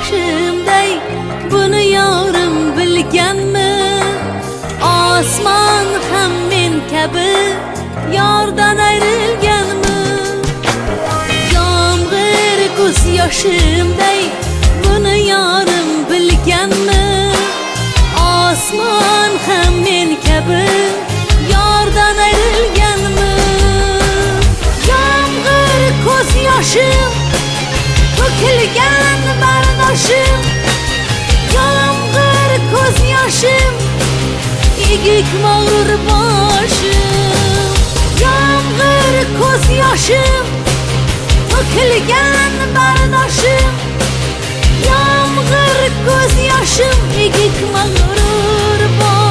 yoshimday buni yorim bilganmi? Osmon ham men kabi yordan ayrilganmi? Yomg'ir ko'z yoshimday buni yorim bilganmi? Osmon ham men kabi yordan ayrilganmi? Yomg'ir ko'z yoshim to'kilgan bardoshim, yomg'ir ko'z yoshim egik mag'rur boshim. Yomg'ir ko'z yoshim to'kilgan bardoshim, yomg'ir ko'z yoshim egik mag'rur boshim.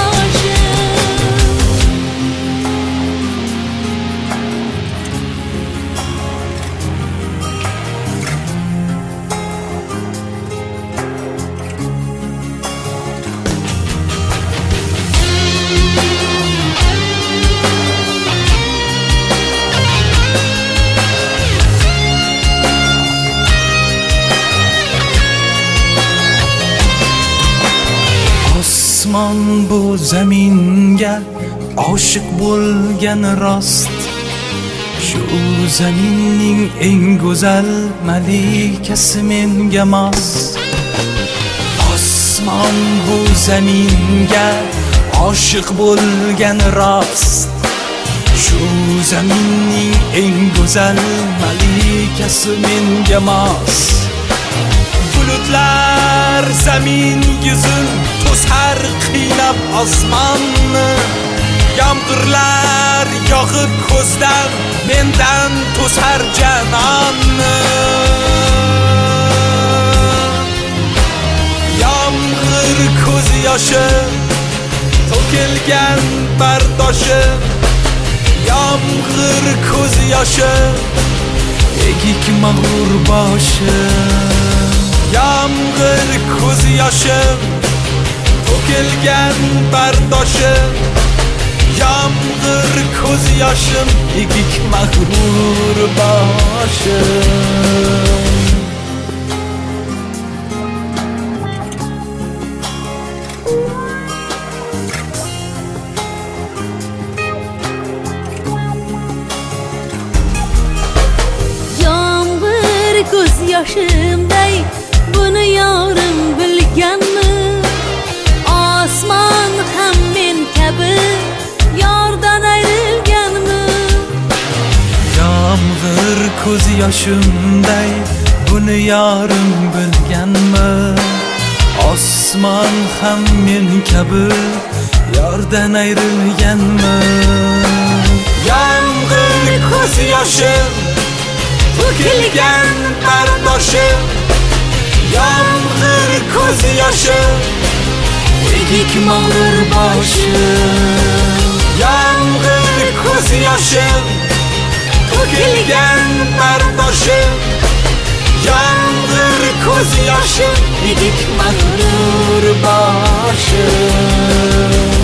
Osmon bu zaminga oshiq bo'lgan rost, shu zaminning eng go'zal malikasi menga mos. Osmon bu zaminga oshiq bo'lgan rost, shu zaminning eng go'zal malikasi menga mos. Bulutlar zamin yuzin to'sar qiynab osmonni, yomg'irlar yog'ib ko'zdan mendan to'sar janonni. Yomg'ir ko'z yoshi to'kilgan bardoshim, yomg'ir ko'z yoshi egik mag'rur boshim. Yomg'ir ko'z yoshim to'kilgan bardoshim, yomg'ir ko'z yoshim egik mag'rur boshim. Yomg'ir ko'z yoshimday buni yorim bilganmi? Osmon ham men kabi yordan ayrilganmi? Yomg'ir ko'z yoshimday buni yorim bilganmi? Osmon ham men kabi yordan ayrilganmi? Yomg'ir ko'z yoshim to'kilgan bardoshim, yomg'ir ko'z yoshim egik mag'rur boshim. Yomg'ir ko'z yoshim to'kilgan bardoshim, yomg'ir ko'z yoshim egik mag'rur boshim.